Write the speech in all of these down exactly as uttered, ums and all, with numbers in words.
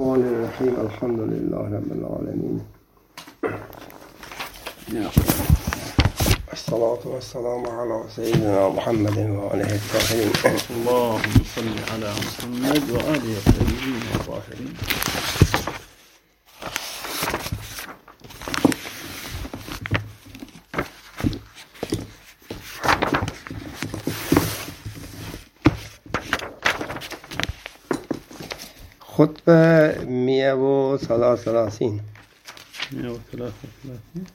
الرحمن الرحيم الحمد لله رب العالمين الصلاة والسلام على سيدنا محمد وآله الطاهرين اللهم صل على محمد وآله الطيبين الطاهرين. خطبه مئة وثلاثة وثلاثين مئة وثلاثة وثلاثين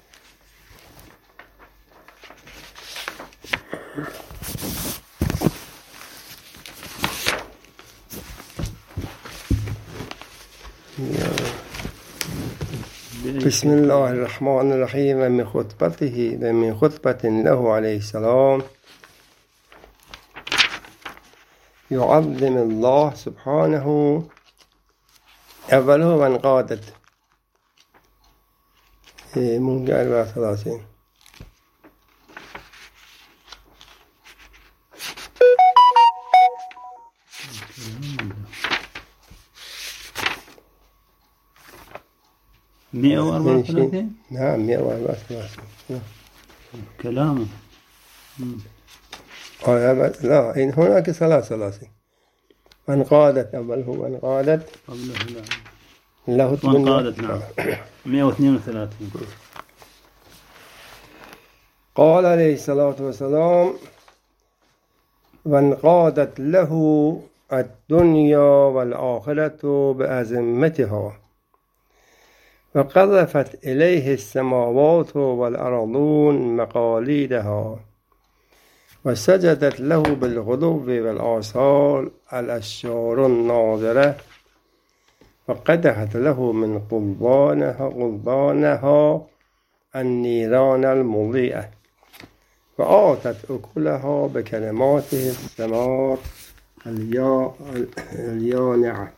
بسم الله الرحمن الرحيم. من خطبته ومن خطبة له عليه السلام يعظم الله سبحانه أوله وانقادت ممكن أربعة وثلاثين مئة وأربعة وثلاثين نعم مئة وأربعة وثلاثين كلامه آه لا إن هناك ثلاثة وثلاثين وانقادت أوله وانقادت قبله لا له وانقادت نعم مئة واثنين وثلاثين. قال عليه الصلاة والسلام وانقادت له الدنيا والآخرة بأزمتها وقذفت إليه السماوات والأرضون مقاليدها وسجدت له بالغدو والآصال الأشجار الناظرة وقدحت له من قضبانها قضبانها النيران المضيئة وآتت أكلها بكلماته الثمار اليانعة.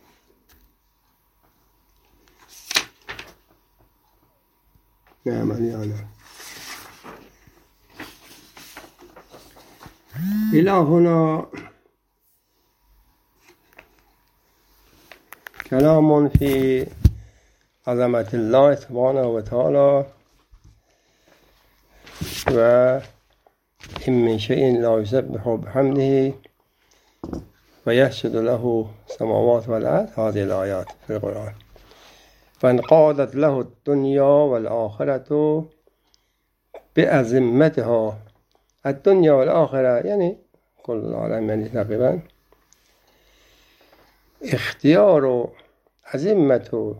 نعم اليانعة. إلى هنا كلام في عظمة الله سبحانه وتعالى وإن من شيء لا يسبح بحمده ويسجد له السماوات والأرض. هذه الآيات في القرآن. فانقادت له الدنيا والآخرة بأزمتها. الدنيا والآخرة يعني كل العالم يعني تقريبا. اختيار أزمة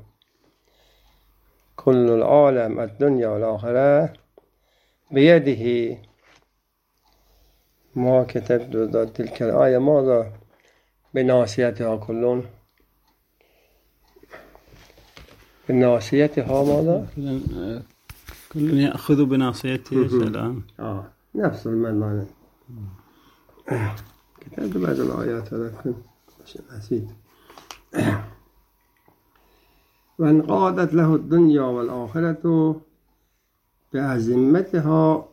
كل العالم الدنيا والآخرة بيده. ما كتبت تلك الآية ماذا بناصيتها كلهم بناصيتها ماذا كل يأخذ بناصيته الآن. آه نفس المعنى. كتبت بعض الآيات لكن نسيت. وانقادت له الدنيا والآخرة بأزمتها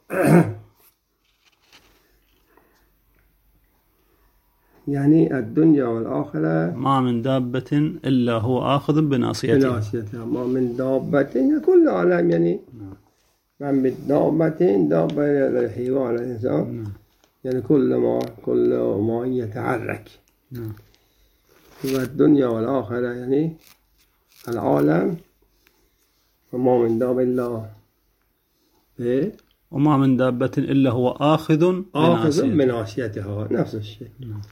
يعني الدنيا والآخرة ما من دابة إلا هو آخذ بناصيتها. بناصيتها ما من دابة كل عالم يعني ما من دابة دابة الحيوان الإنسان يعني كل ما كل ما يتحرك. والدنيا والآخرة يعني العالم وما من دابة إلا إيه وما من دابة إلا هو آخذ آخذ بناصيتها نفس الشيء.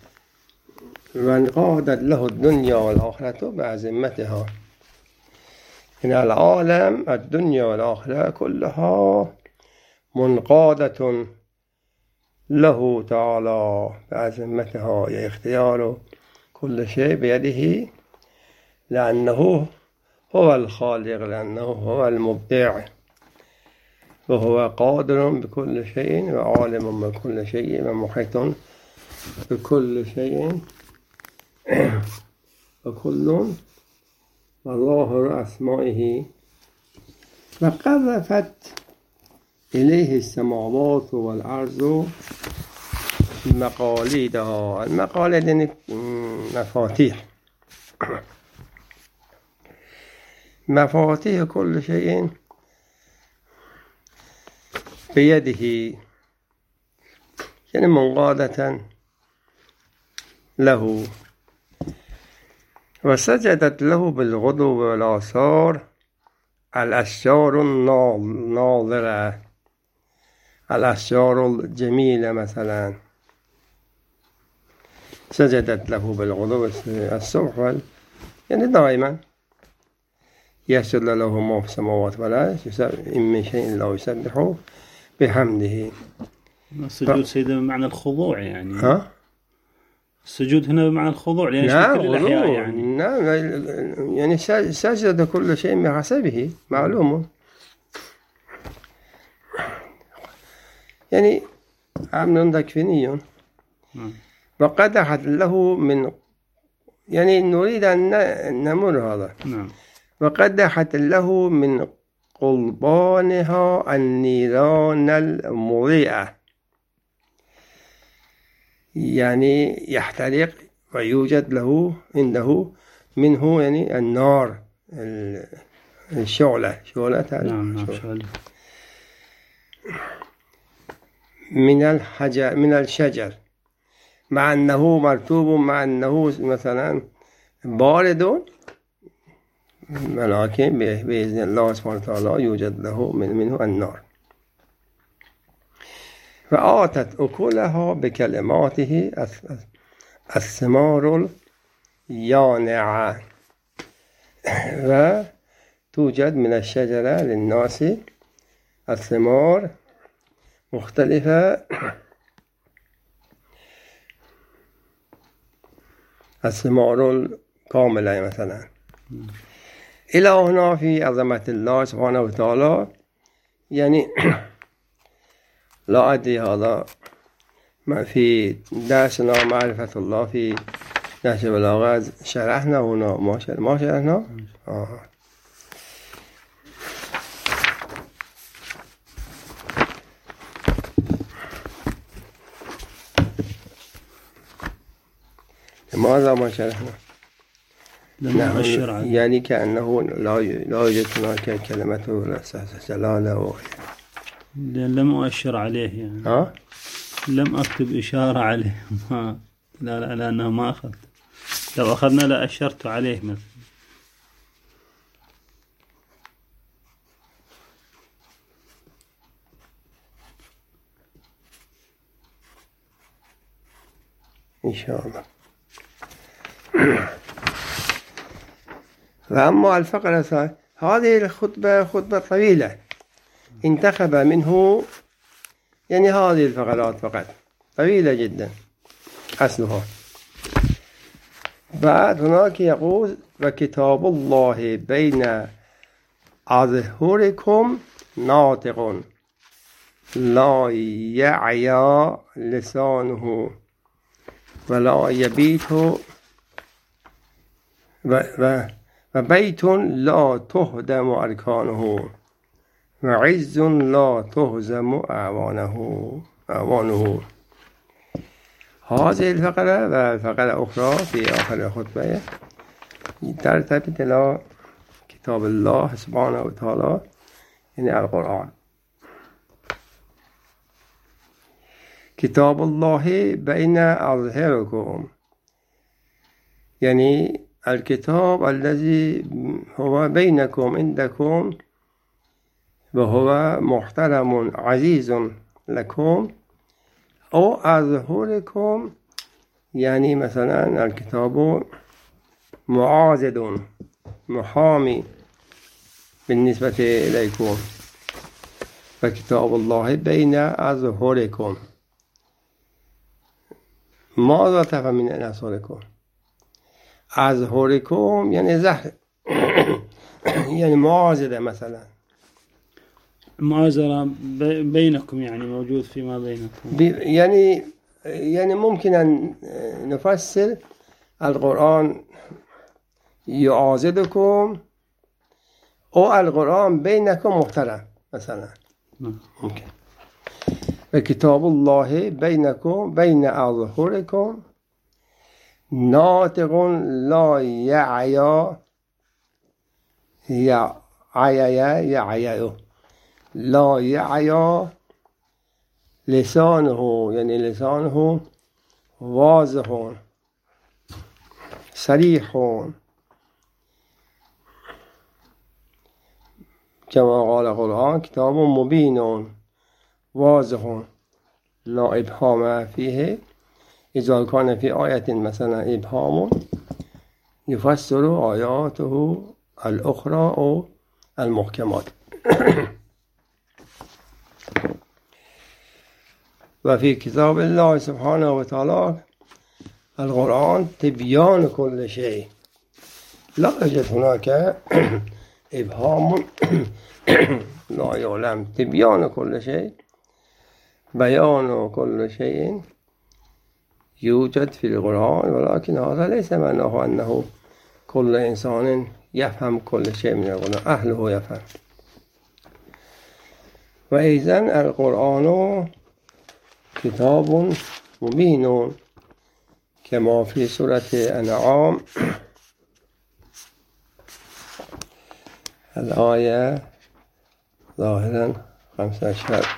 وانقادت له الدنيا والآخرة بأزمتها. إن العالم الدنيا والآخرة كلها منقادة له تعالى بأزمتها. يعني اختيار كل شيء بيده لأنه هو الخالق لأنه هو المبدع وهو قادر بكل شيء وعالم بكل شيء ومحيط بكل شيء وكل وظاهر أسمائه. وقذفت إليه السماوات والأرض مقاليدها. المقاليد يعني مفاتيح مفاتيح كل شيء بيده، يعني منقادة له. وسجدت له بالغدو والآثار الأشجار الناظرة، الأشجار الجميلة مثلا سجدت له بالغدو الصبح، يعني دائما يسجد له ما في السماوات والأرض، إن من شيء لا يسبح بحمده. السجود ف... سيدنا بمعنى الخضوع يعني. ها؟ السجود هنا بمعنى الخضوع يعني نعم كل الأحياء يعني. نعم يعني سجد كل شيء بحسبه معلوم. يعني أمر تكفيني. وقدحت له من، يعني نريد أن نمر هذا. نعم. وقدحت له من قلبانها النيران المضيئة، يعني يحترق ويوجد له عنده منه يعني النار الشعلة شعلة نعم شعلة من الحجر من الشجر، مع أنه مرتوب، مع أنه مثلا بارد، ولكن بإذن الله سبحانه وتعالى يوجد له منه النار. فآتت أكلها بكلماته الثمار اليانعة، وتوجد من الشجرة للناس الثمار مختلفة، الثمار الكاملة مثلا. إلى هنا في عظمة الله سبحانه وتعالى، يعني لا أدري هذا ما في درسنا معرفة الله في درس البلاغة شرحنا هنا ما ما شرحنا. آه. ماذا ما شرحنا؟ نعم. يعني كأنه لا لا يوجد هناك كلمة جلالة و... لم أؤشر عليه يعني. ها؟ لم أكتب إشارة عليه. ما لا لا لأنه ما أخذت. لو أخذنا لأشرت عليه مثلا. إن شاء الله. وأما الفقرة الثانية، هذه الخطبة خطبة طويلة انتخب منه يعني هذه الفقرات فقط، طويلة جدا أصلها. بعد هناك يقول وكتاب الله بين أظهركم ناطق لا يعيا لسانه ولا يبيت و و وبيت لا تهدم أركانه وعز لا تهزم أعوانه أعوانه. هذه الفقرة والفقرة أخرى في آخر الخطبة ترتبط إلى كتاب الله سبحانه وتعالى، يعني القرآن. كتاب الله بين أظهركم، يعني الكتاب الذي هو بينكم عندكم وهو محترم عزيز لكم، أو أظهركم يعني مثلا الكتاب معاضد محامي بالنسبة إليكم، فكتاب الله بين أظهركم. ماذا تفهم من أظهركم؟ أظهركم يعني زهر يعني معاضدة مثلا، معاذرة بينكم يعني موجود فيما بينكم. يعني يعني ممكن أن نفسر القرآن يعاضدكم أو القرآن بينكم محترم مثلا، ممكن. وكتاب الله بينكم بين أظهركم ناطق لا يعيا، يعيا يعيا لا يعيا لسانه يعني لسانه واضح صريح كما قال القرآن كتاب مبين واضح لا إبهام فيه إذا كان في آية مثلا إبهام يفسر آياته الأخرى أو المحكمات. وفي كتاب الله سبحانه وتعالى القرآن تبيان كل شيء، لا يوجد هناك إبهام لا يعلم، تبيان كل شيء بيان كل شيء يوجد في القرآن، ولكن هذا ليس معناه أنه كل إنسان يفهم كل شيء من القرآن، أهله يفهم. وإذن القرآن كتاب مبين كما في سورة الأنعام الآية ظاهرا خمسة عشر.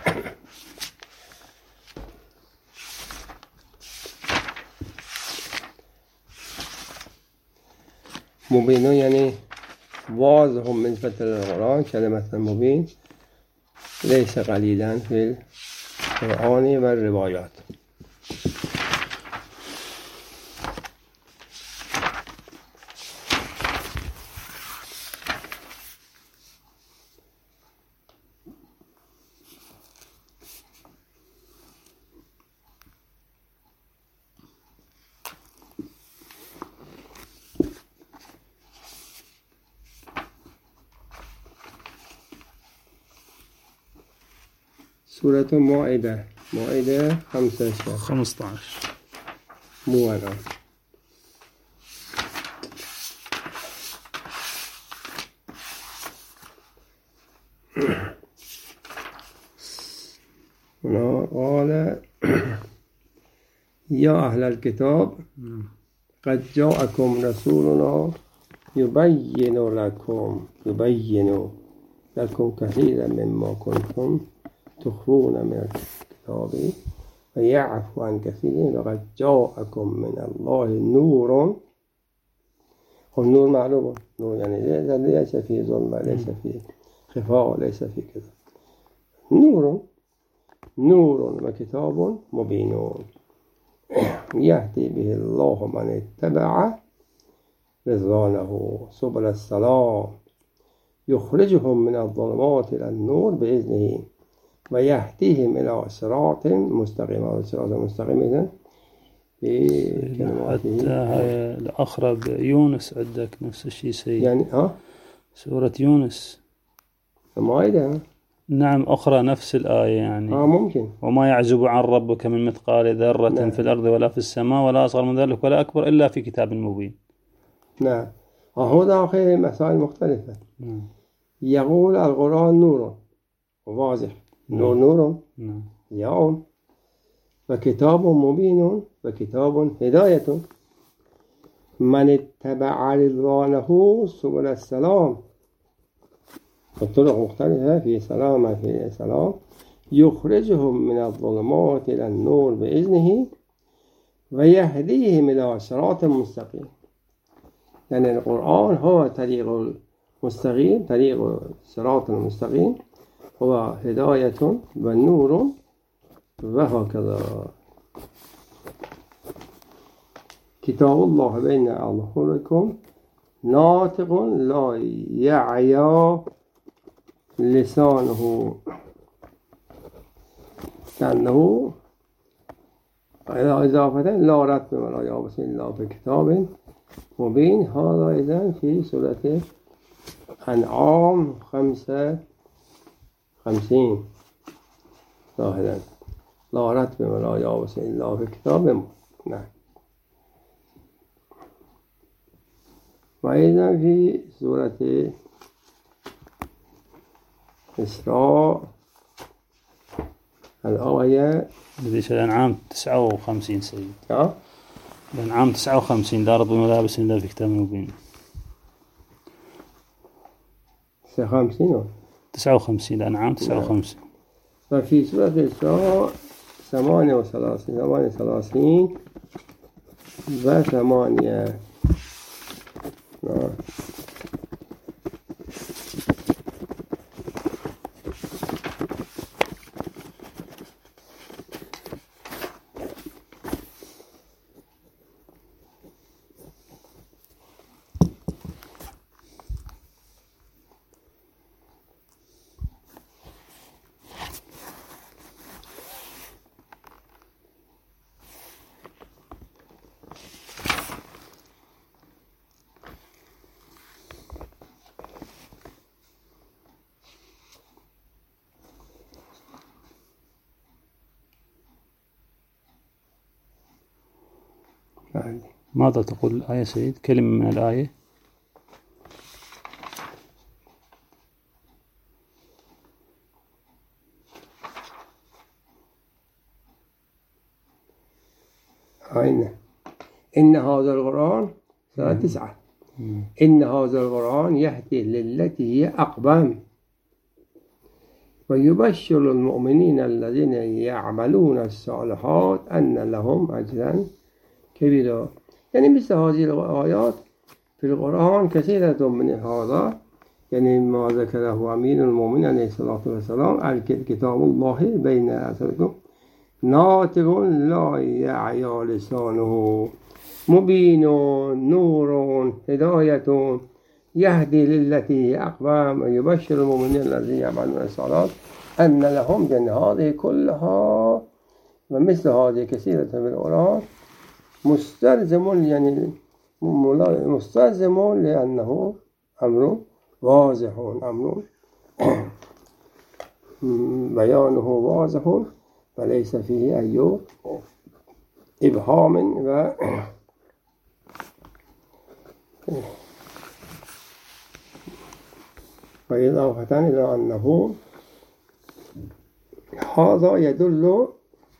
مبين يعني واضح بالنسبة للقرآن. كلمة مبين ليس قليلا في القرآن والروايات. سورة مائدة مائدة خمسة عشر خمسة عشر مو أنا قال يا أهل الكتاب قد جاءكم رسولنا يبين لكم يبين لكم كثيرا مما كنتم تخفون من الكتاب ويعفو عن كثير وقد جاءكم من الله نور. والنور معلوم، نور يعني ليس فيه ظلمة، ليس فيه خفاء، ليس فيه كذا. نور نور وكتاب مبين يهدي به الله من اتبع رضوانه سبل السلام يخرجهم من الظلمات إلى النور بإذنه ويهديهم إلى صراط مستقيم. صراط مستقيم إذن في كلماته. حتى الأخرى يونس عندك نفس الشيء سيد، يعني ها سورة يونس المائدة نعم أخرى نفس الآية يعني آه ممكن. وما يعزب عن ربك من مثقال ذرة نعم. في الأرض ولا في السماء ولا أصغر من ذلك ولا أكبر إلا في كتاب مبين. نعم هو داخل مسائل مختلفة. نعم. يقول القرآن نور واضح، نور نور نعم. يوم وكتاب مبين وكتاب هداية من اتبع رضوانه سبل السلام. الطرق مختلفة في سلامة في سلام يخرجهم من الظلمات إلى النور بإذنه ويهديهم إلى صراط مستقيم. يعني القرآن هو طريق مستقيم، طريق صراط المستقيم هو هداية والنور وهكذا. كتاب الله بين أظهركم ناطق لا يعيا لسانه كأنه إضافة لا رتب ولا يابس إلا في كتاب مبين. هذا إذن في سورة أنعام خمسة خمسين ظاهرا لا رتب ولا يابس إلا في كتاب مبين. نعم. وأيضا في سورة إسراء الآية ليش الأنعام تسعة وخمسين سيد أه؟ الأنعام تسعة وخمسين لا رتب ولا يابس إلا في كتاب مبين. خمسين تسعة وخمسين الأنعام تسعة وخمسين. وفي سورة الإسراء ثمانية وثلاثين ثمانية وثلاثين وثمانية. نعم. ماذا تقول الآية سيد؟ كلمة من الآية. أين إن هذا القرآن سورة تسعة. إن هذا القرآن يهدي للتي هي أقوم ويبشر المؤمنين الذين يعملون الصالحات أن لهم أجرا كبيرا. يعني مثل هذه الآيات في القرآن كثيرة من هذا، يعني ما ذكره أمين المؤمنين عليه الصلاة والسلام: كتاب الله بين أثركم ناطق لا يعيا لسانه مبين نور هداية يهدي للتي أقوم ويبشر المؤمنين الذين يعملون الصالحات أن لهم جنات. هذه كلها ومثل هذه كثيرة في القرآن مستلزم، يعني مستلزم لأنه أمر واضح، أمر بيانه واضح وليس فيه أي إبهام و وإضافة إلى أنه هذا يدل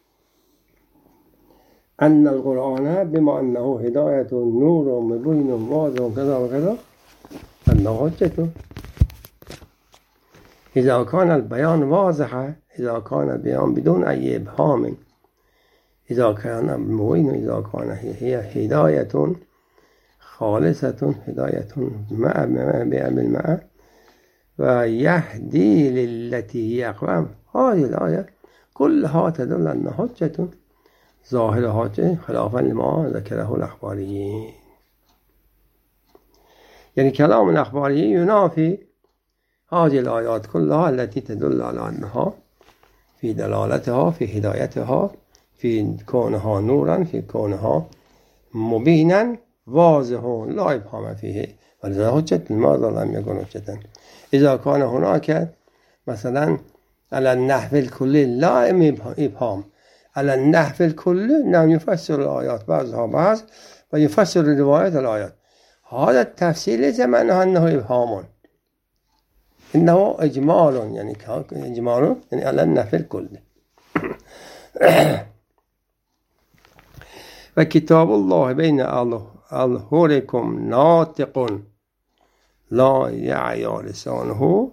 أن القرآن بما أنه هداية نور مبين واضح كذا وكذا أنه حجة. إذا كان البيان واضحا، إذا كان البيان بدون أي إبهام، إذا كان مبين، إذا كان هي هداية خالصة، هداية مع بالماء ويهدي للتي هي أقوم. هذه الآية كلها تدل أن حجة ظاهر حجة خلافا لما ذكره الأخباريين. يعني كلام الأخباريين ينافي هذه الآيات كلها التي تدل على أنها في دلالتها، في هدايتها، في كونها نورا، في كونها مبينا واضح لا إبهام فيه، ولذا حجة. لماذا لم يكن حجة؟ إذا كان هناك مثلا على النحو الكلي لا إبهام، على النحو الكلي نعم يفسر الآيات بعضها بعض ويفسر رواية الآيات. هذا التفسير ليس معناه أنه إبهام، إنه إجمال، يعني إجمال يعني على النحو الكلي. وكتاب الله بين أظهركم ناطق لا يعيا لسانه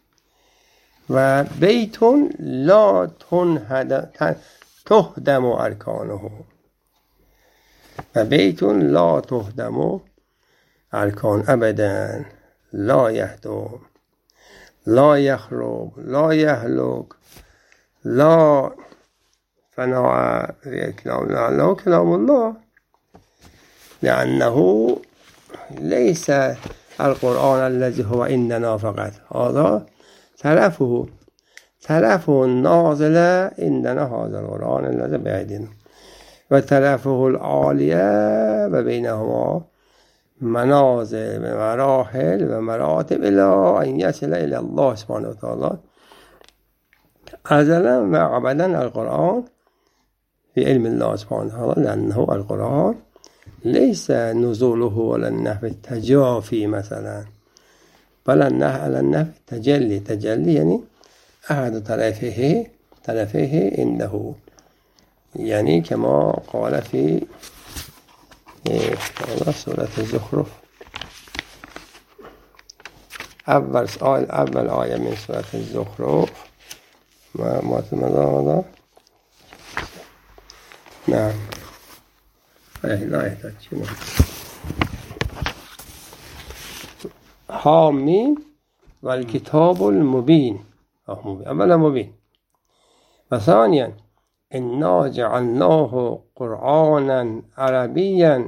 وبيت لا تهدم أركانه. وبيت لا تهدم أركان أبدا، لا يهدم، لا يخرب، لا يهلك، لا فناء في كلام الله، لا كلام الله. لأنه ليس القرآن الذي هو إننا فقط، هذا تلفه تلفه النازل إننا هذا القرآن الذي بيدنا، وتلفه العالية وبينهما منازل ومراحل ومراتب إلى أن يصل إلى الله سبحانه وتعالى أزلا وأبدا. القرآن في علم الله سبحانه وتعالى، لأنه القرآن ليس نزوله ولا النحو التجافي مثلا، بل على النحو التجلي. تجلي يعني أحد طرفه طرفه عنده، يعني كما قال في سورة الزخرف: أول سؤال أول آية من سورة الزخرف ما ما هذا نعم لا يحتاج حامين والكتاب المبين أولا مبين. وثانيا إنا جعلناه قرآنا عربيا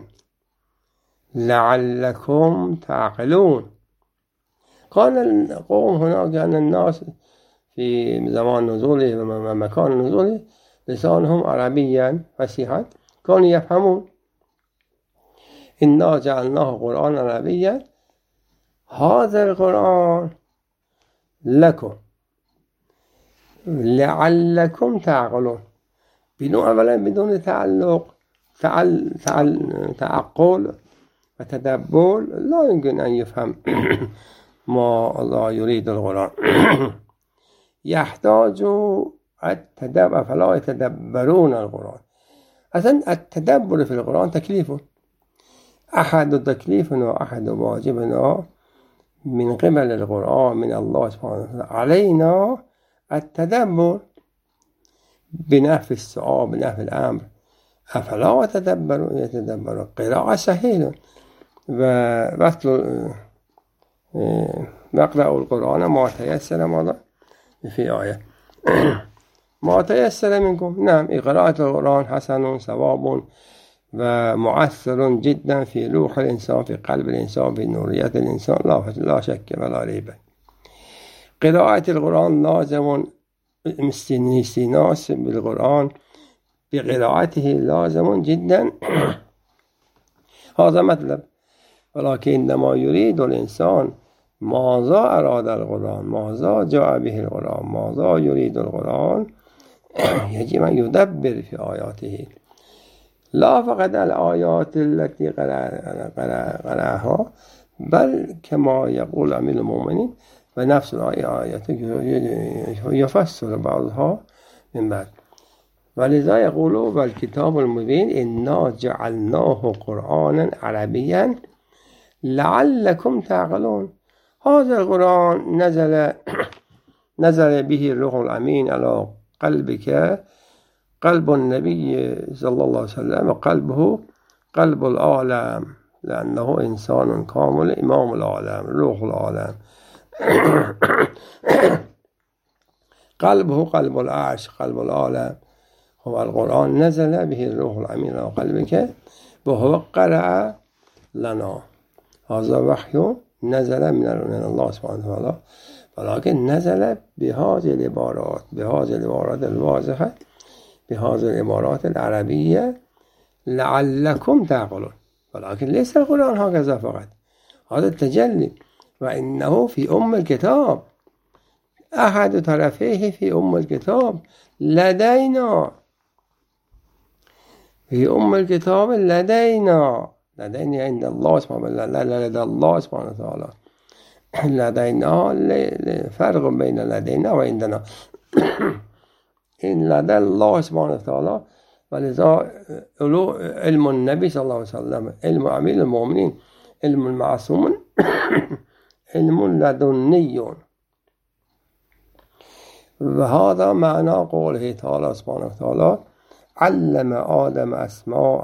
لعلكم تعقلون. قال القوم هناك أن الناس في زمان نزوله ومكان نزوله لسانهم عربيا فصيحا كانوا يفهمون. إنا جعلناه قرآنا عربيا هذا القرآن لكم لعلكم تعقلون. بدون أولا بدون تعلق تعل تعل تعقل وتدبر لا يمكن أن يفهم ما الله يريد القرآن. يحتاج التدبر فلا يتدبرون القرآن. أصلا التدبر في القرآن تكليفه أحد تكليفنا أحد واجبنا من قبل القرآن من الله سبحانه وتعالى علينا التدبر بنفي السؤال بنفي الأمر. أفلا يتدبرون يتدبرون قراءة سهيلة وبطل نقرأ القرآن ما تيسر ماذا في آية ما تيسر منكم. نعم قراءة القرآن حسن ثواب ومؤثر جدا في روح الإنسان في قلب الإنسان في نورية الإنسان لا لا شك ولا ريب. قراءة القرآن لازم استناس بالقرآن بقراءته لازم جدا هذا مطلب. ولكن ما يريد الإنسان ماذا أراد القرآن ماذا جاء به القرآن ماذا يريد القرآن يجب أن يدبر في آياته لا فقط الآيات التي قرأها بل كما يقول أمير المؤمنين ونفس الآيات يفسر بعضها من بعد. ولذا يقولوا والكتاب المبين إنا جعلناه قرآنا عربيا لعلكم تعقلون. هذا القرآن نزل نزل به الروح الأمين على قلبك قلب النبي صلى الله عليه وسلم وقلبه قلب العالم لأنه إنسان كامل إمام العالم روح العالم. قلبه قلب العرش قلب العالم هو القرآن نزل به الروح الأمين على قلبك وهو قرأ لنا. هذا وحي نزل من الله سبحانه وتعالى ولكن نزل بهذه العبارات بهذه العبارات الواضحة بهذه العبارات العربية لعلكم تعقلون. ولكن ليس القرآن هكذا فقط هذا التجلي وإنه في أم الكتاب أحد طرفيه في أم الكتاب لدينا في أم الكتاب لدينا لدينا عند الله سبحانه وتعالى لدى الله سبحانه وتعالى لدينا فرق بين لدينا وعندنا إن لدى الله سبحانه وتعالى. ولذا علم النبي صلى الله عليه وسلم علم أمير المؤمنين علم المعصوم علم لدني. وهذا معنى قوله تعالى سبحانه وتعالى علم آدم أسماء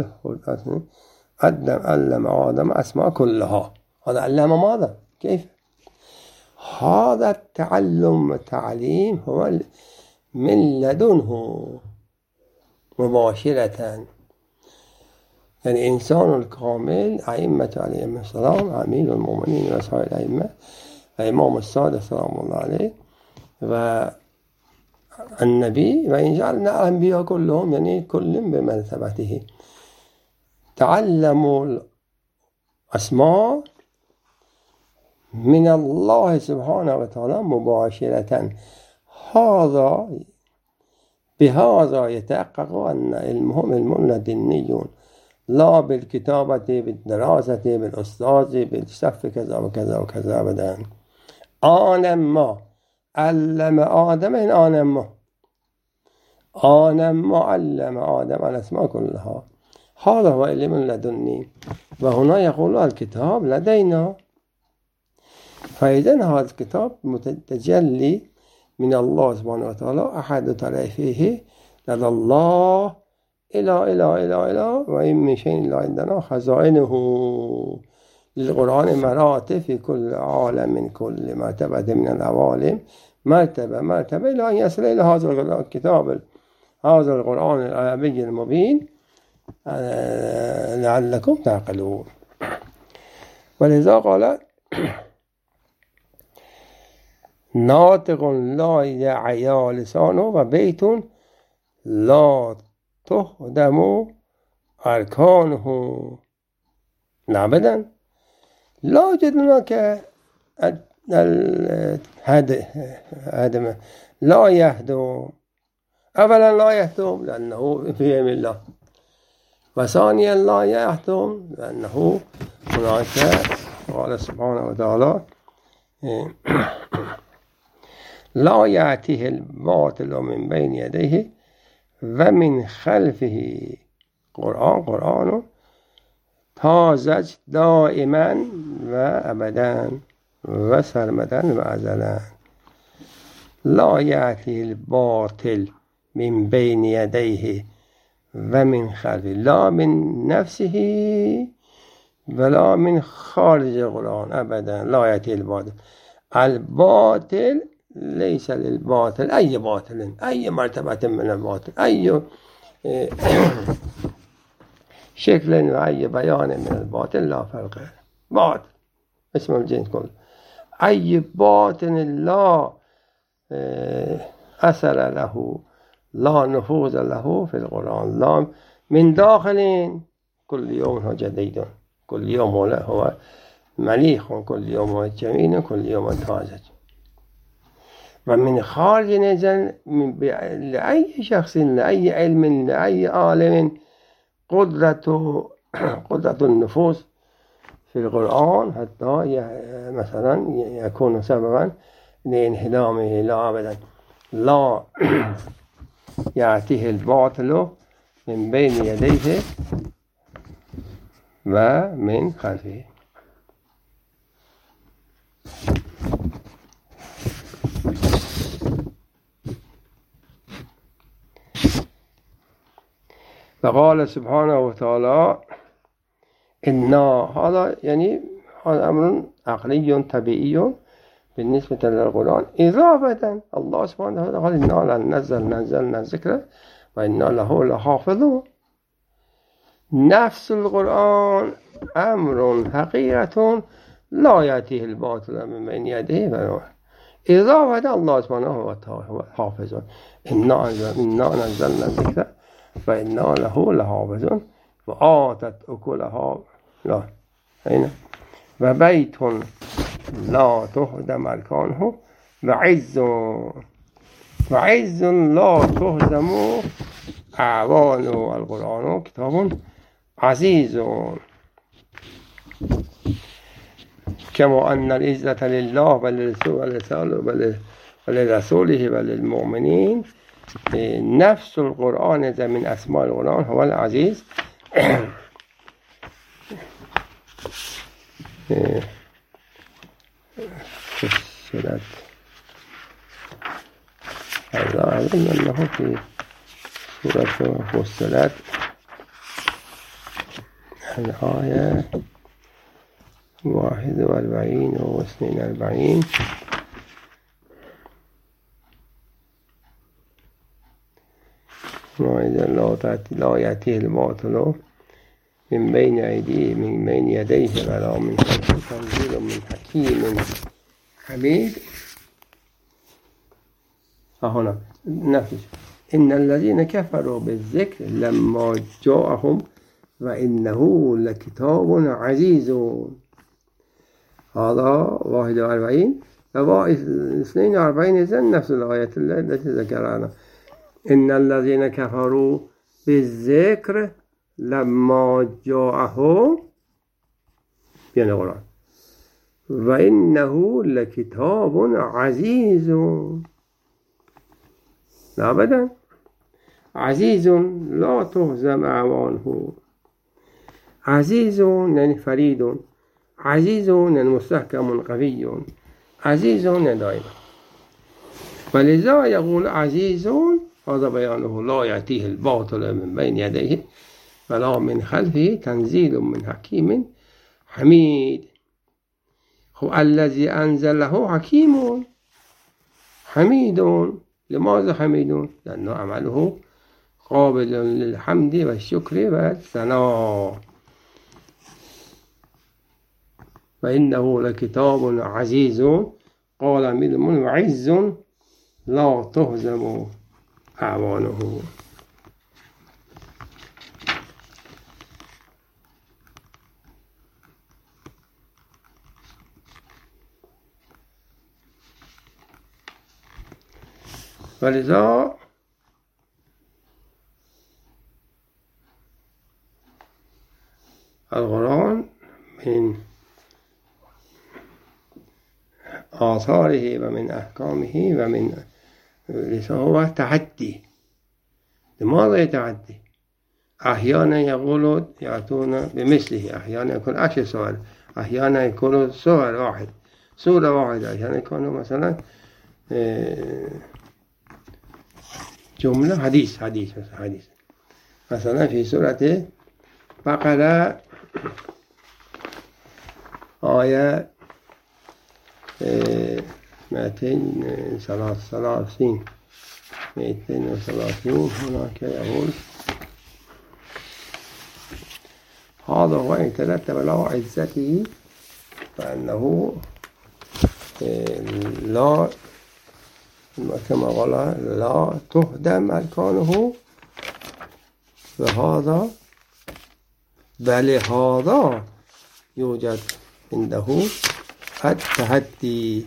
علم آدم أسماء كلها. هذا علم ماذا كيف هذا التعلم التعليم هو من لدنه مباشرة. يعني إنسان الكامل أئمة عليهم السلام أمير المؤمنين وسائر الأئمة الإمام الصادق سلام الله عليه والنبي وإن جعلنا الأنبياء كلهم يعني كل بمرتبته تعلموا الأسماء من الله سبحانه وتعالى مباشرة. هذا بهذا يتحقق أن علمهم علم لدنيون لا بالكتابة بالدراسة بالأستاذ بالصف كذا وكذا وكذا أبدا. آن ما علم آدم إن آن ما آن ما علم آدم الأسماء كلها. هذا هو علم لدني. وهنا يقول الكتاب لدينا. فإذا هذا الكتاب متجلي من الله سبحانه وتعالى أحد طرفيه لدى الله إلى إلى إلى إلى وإن من شيء إلا عندنا خزائنه. للقرآن مراتب في كل عالم من كل مرتبة من العوالم مرتبة مرتبة إلى أن يصل إلى هذا الكتاب هذا القرآن العربي المبين لعلكم تعقلون. ولذا قال ناطق لا يعيا لسانه وبيت لا تهدم أركانه. أبدا لا يوجد هناك الهدم لا يهدم. أولا لا يهدم لأنه في يم الله، وثانيا لا يهدم لأنه هناك قال سبحانه وتعالى لا يأتيه الباطل من بين يديه ومن خلفه. قرآن قرآن تازج دائما وأبدا وسرمدا وأزلا. لا يأتيه الباطل من بين يديه ومن خلفه، لا من نفسه ولا من خارج القرآن أبدا. لا يأتيه الباطل. الباطل ليس للباطل أي باطل، أي مرتبة من الباطل، أي شكل وأي بيان من الباطل لا فرق. باطل اسم الجنس كله. أي باطل لا أثر له لا نفوذ له في القرآن. لا من داخل كل يوم هو جديد، كل يوم هو مليح، كل يوم هو جميل، كل يوم تازج. ومن خارج نزل لأي شخص لأي علم لأي عالم قدرة قدرة النفوذ في القرآن حتى مثلا يكون سببا لانهدامه. لا أبدا لا يأتيه الباطل من بين يديه ومن خلفه. فقال سبحانه وتعالى إن هذا يعني هذا أمر عقلي طبيعي بالنسبة للقرآن إضافة. الله سبحانه وتعالى قال إنا لننزل نزلنا الذكر وإنا له لحافظون. نفس القرآن أمر حقيقة لا يأتيه الباطل من بين يديه إضافة. الله سبحانه وتعالى هو حافظ. إنا نزلنا الذكر فإنا له لحافظون وآتت أكلها لا هنا وبيت لا تهدم أركانه وعز وعز لا تهزم أعوانه. القرآن كتاب عزيز كما أن العزة لله ولرسوله وللمؤمنين. نفس القرآن من أسماء القرآن هو العزيز. فصلت هذا أظن أنه في سورة فصلت الآية واحد وأربعين واثنين وأربعين. لا يأتيه الباطل من بين أيديه من بين يديه ولا من خلفه تنزيل من حكيم حميد. فهنا نفس إن الذين كفروا بالذكر لما جاءهم وإنه لكتاب عزيز. هذا واحد وأربعين واثنين وأربعين إذن نفس الآية التي ذكرنا. إن الذين كفروا بالذكر لما جاءهم يعني القرآن وإنه لكتاب عزيز. أبدا عزيز لا تهزم أعوانه. عزيز يعني فريد، عزيز يعني مستحكم قوي، عزيز دائما. ولذا يقول عزيز هذا بيانه لا يأتيه الباطل من بين يديه ولا من خلفه تنزيل من حكيم حميد. هو الذي أنزله حكيم حميد. لماذا حميد؟ لأنه عمله قابل للحمد والشكر والثناء. فإنه لكتاب عزيز قال من معز لا تهزم أعوانه. ولذا القرآن من آثاره ومن أحكامه ومن هو تحدي. لماذا يتحدي؟ أحيانا يقول يأتون بمثله، أحيانا يكون عشر سؤال، أحيانا يكون سؤال واحد سورة واحدة، أحيانا يكون مثلا جملة حديث حديث حديث. مثلا في سورة بقرة آية مئتين وثلاثين مئتين وثلاثين هناك يقول هذا هو إن ترتب له عزته فأنه لا كما قال لا تهدم أركانه. وهذا بل هذا يوجد عنده التحدي.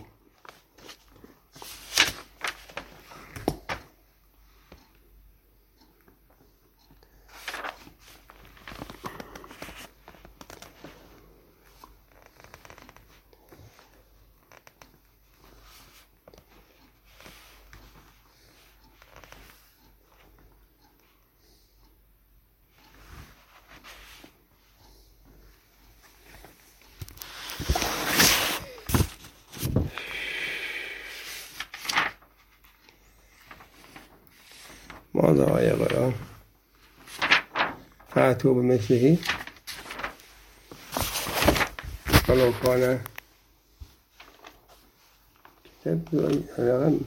ماذا يقرأ؟ فأتوا بمثله ولو كان كتاب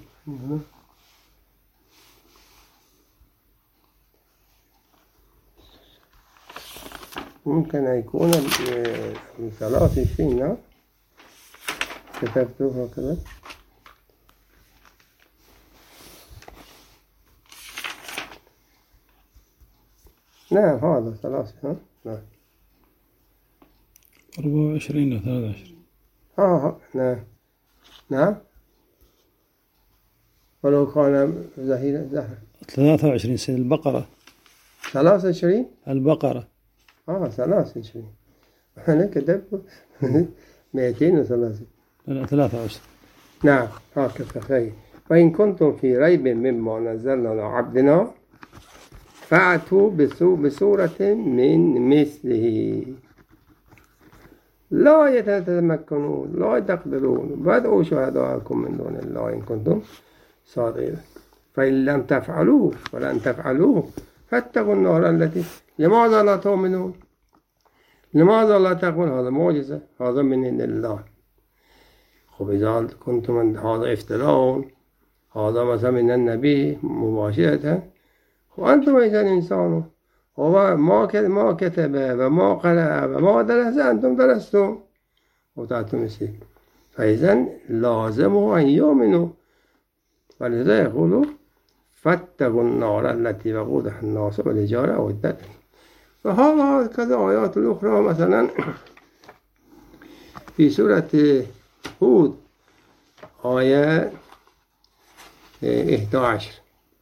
ممكن أن يكون من ثلاث سنين كتبته هكذا. نعم هذا ثلاثة. نعم أربعة وعشرين أو ثلاثة وعشرين. ها نعم نعم ولو كان زهير زهر ثلاثة وعشرين سنة. البقرة ثلاثة وعشرين. البقرة آه ثلاثة وعشرين. أنا كتبت مئتين وثلاثين. لا ثلاثة وعشرين. نعم هكذا خير. وإن كنتم في ريب مما نزلنا على عبدنا فأتوا بسورة من مثله لا يتمكنون لا يقدرون وادعوا شهداءكم من دون الله إن كنتم صادقين فإن لم تفعلوا ولن تفعلوا فاتقوا النار التي. لماذا لا تؤمنون؟ لماذا لا تقولون؟ هذا معجزة، هذا من عند الله. خب إذا كنتم هذا افتراء، هذا مثلا من النبي مباشرة، وأنتم أيضا إنسان وما ما كتب وما قرأ وما درس أنتم درستم وتعتم مسيح. فإذا لازم أن يؤمنوا. ولذا يقولوا فاتقوا النار التي وقودها الناس والحجارة أعدت. فهذا كذا آيات الأخرى مثلا في سورة هود آية إحدى عشر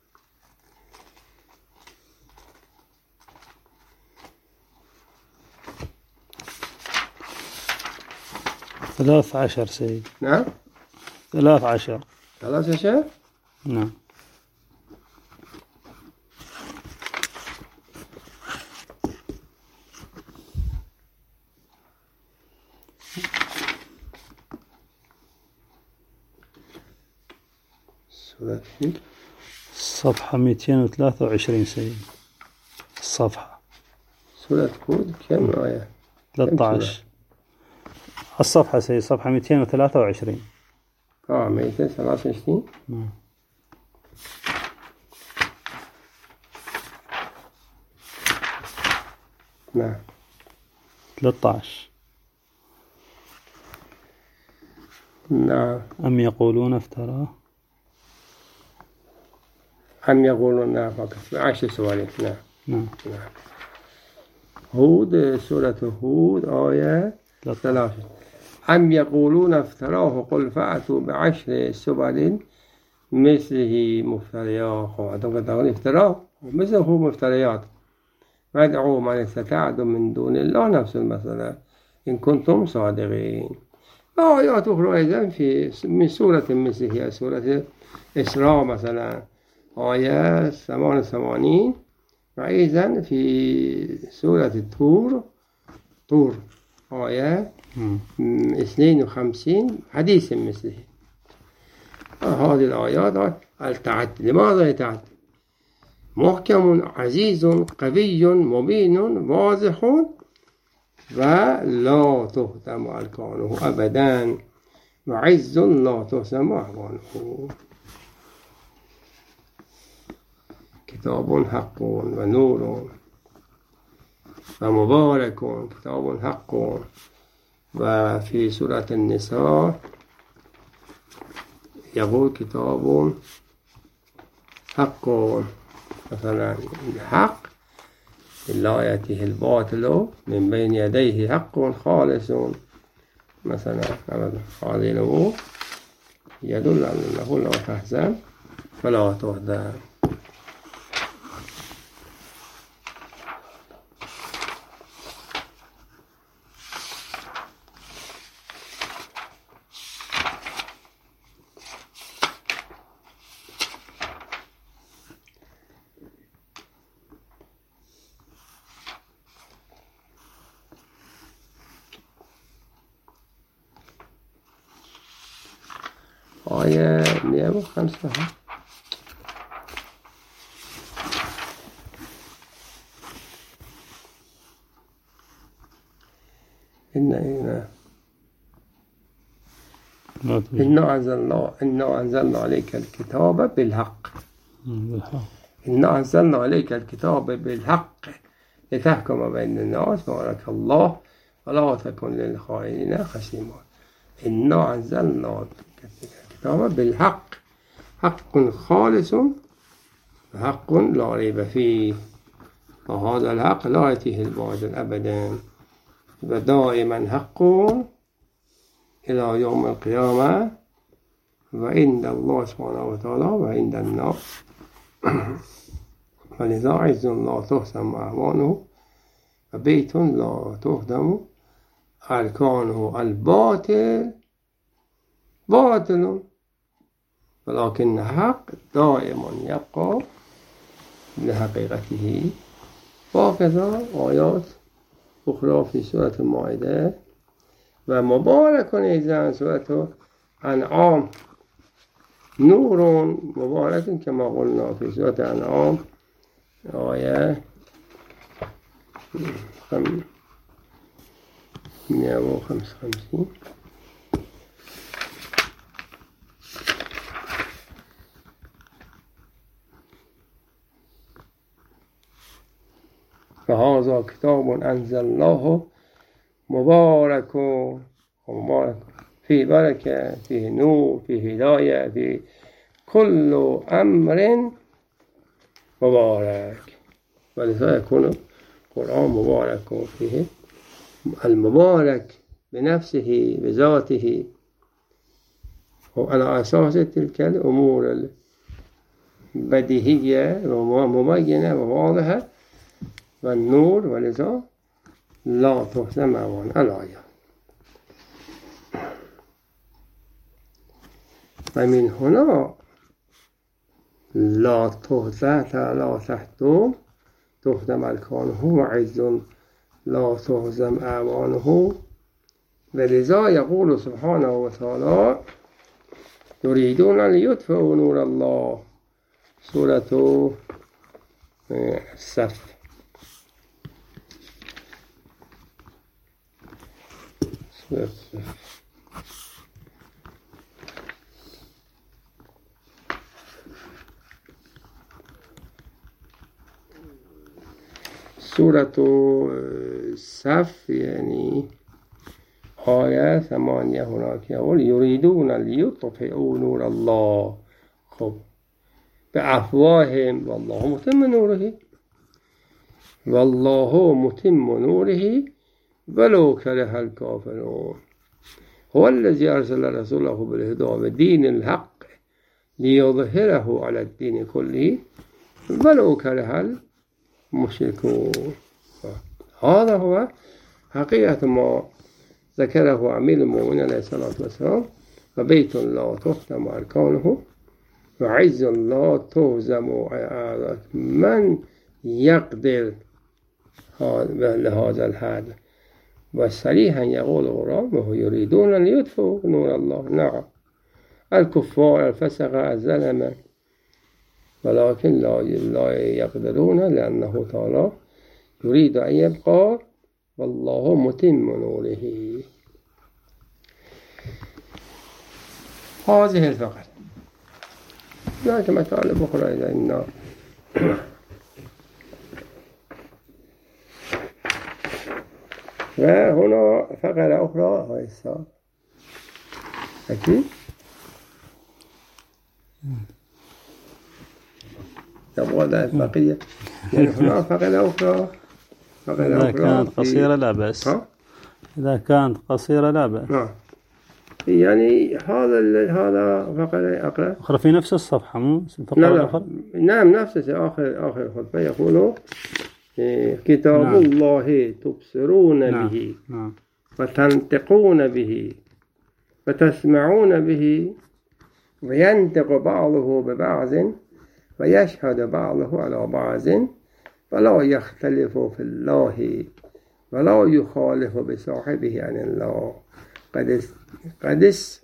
ثلاث عشر سيد. نعم ثلاث عشر ثلاث عشر. نعم سورة هود صفحة مئتين وثلاثة وعشرين سيد. الصفحة سورة هود كم آية؟ ثلاثة عشر. الصفحة سيد صفحة مئتين وثلاثة وعشرين. اه مئتين وثلاثة وعشرين. نعم. نعم. ثلاثة عشر. نعم. أم يقولون افتراه. أم يقولون نعم فقط عشر سوالين. نعم. نعم. نعم. هود سورة هود آية ثلاثة. أم يقولون افتراه قل فأتوا بعشر سبل مثله مفتريات. عندما تقول افتراه مثله مفتريات فادعوا من استطعتم من دون الله نفس المسألة إن كنتم صادقين. آيات أخرى أيضا في من سورة مثله سورة إسراء مثلا آية ثمان وثمانين، وأيضا في سورة الطور طور آية اثنين وخمسين حديث مثله. هذه الآيات التعدد. لماذا يتعدد؟ محكم عزيز قوي مبين واضح ولا تهتم أركانه أبدا وعز لا تهتم أعوانه. كتاب حق ونور ومبارك كتاب حق. وفي سورة النساء يقول كتاب حق مثلا الحق لا يأتيه الباطل من بين يديه حق خالص مثلا. هذه الأمور يدل على أنه لا تحزن فلا تهزن. آية مئة وخمسة. إن إنا إنا أنزلنا إنا أنزلنا عليك الكتاب بالحق. إنا أنزلنا عليك الكتاب بالحق لتحكم بين الناس بارك الله ولا تكن للخائنين خصيما. إنا أنزلنا الكتاب بالحق حق خالص حق لا ريب فيه وهذا الحق لا يأتيه الباطل أبدا ودائما حق إلى يوم القيامة وعند الله سبحانه وتعالى وعند الناس. ولذا عز لا تهزم أعوانه وبيت لا تهدم أركانه. الباطل باطل ولكن الحق دائما يبقى لحقيقته. وكذا آيات أخرى في سورة المائدة. ومبارك أيضا سورة أنعام نور مبارك كما قلنا في سورة أنعام آية مئة وخمسة وخمسين. فهذا كتاب أنزلناه مبارك ومبارك فيه بركة فيه نور فيه هداية فيه كل أمر مبارك. ولذا يكون القرآن مبارك فيه المبارك بنفسه بذاته وعلى أساس تلك الأمور البديهية ومبينة وواضحة والنور. ولذا لا تهزم أعوان الآية. ومن هنا لا تهزم لا تحتم تهزم أركانه وعز لا تهزم أعوانه. ولذا يقول سبحانه وتعالى يريدون أن يطفئوا نور الله. سورة الصف. سورة الصف. سورة الصف يعني آية ثمانية هناك يقول يريدون ليطفئوا نور الله خب بأفواههم والله متم نوره والله متم نوره ولو كره الكافرون. هو الذي أرسل رسوله بالهدى ودين الحق ليظهره على الدين كله ولو كره المشركون. هذا هو حقيقة ما ذكره أمير المؤمنين عليه الصلاة والسلام. وبيت لا تختم أركانه وعز لا تهزم أعداء. من يقدر لهذا الحد؟ وصريحا يقول القرآن وهو يريدون أن يطفئوا نور الله. نعم الكفار الفسقة الظلمة ولكن لا يقدرون لأنه تعالى يريد أن يبقى والله متم نوره. هذه الفقرة. هناك مطالب أخرى إلى النار. وهنا فقرة أخرى هاي الساعة أكيد تبغى ذا البقية. يعني هنا فقرة أخرى. فقرة إذا أخرى كانت قصيرة لا بأس. إذا كانت قصيرة لا بأس. نعم يعني هذا هذا فقرة أقرأ أخرى في نفس الصفحة مو لا لا نعم نفس آخر آخر خطبة يقولوا كتاب نعم. الله تبصرون نعم. به نعم. وتنطقون به وتسمعون به وينطق بعضه ببعض ويشهد بعضه على بعض ولا يختلف في الله ولا يخالف بصاحبه عن الله. قد قد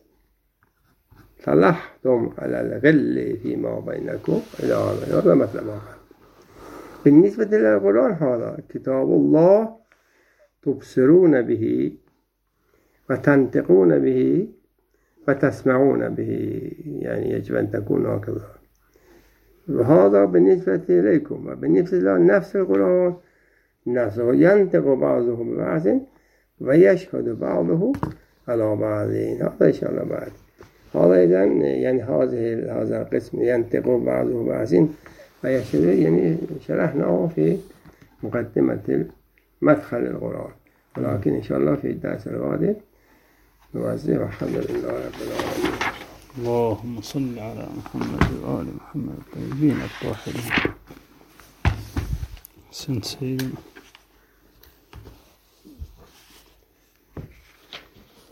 صلحتم على الغل فيما بينكم إلى هذا مثل ما قال. بالنسبة للقرآن هذا كتاب الله تبصرون به وتنطقون به وتسمعون به يعني يجب أن تكون هكذا. وهذا بالنسبة إليكم. وبالنسبة لنفس القرآن نفسه ينطق بعضه ببعض ويشهد بعضه على بعض. هذا إن شاء الله بعد هذا إذن يعني هذه هذا القسم ينطق بعضه ببعض ويشهد يعني شرحناه في مقدمة مدخل القرآن. ولكن إن شاء الله في الدرس القادم نوزع والحمد لله رب العالمين. اللهم صل على محمد وآل محمد الطيبين الطاهرين. سنت سيدنا.